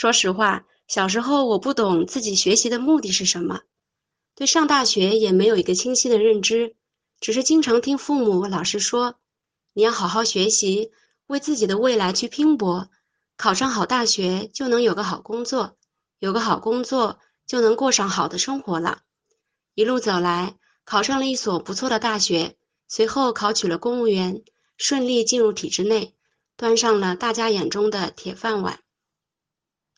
说实话，小时候我不懂自己学习的目的是什么，对上大学也没有一个清晰的认知，只是经常听父母、老师说，你要好好学习，为自己的未来去拼搏，考上好大学就能有个好工作，有个好工作就能过上好的生活了。一路走来，考上了一所不错的大学，随后考取了公务员，顺利进入体制内，端上了大家眼中的铁饭碗。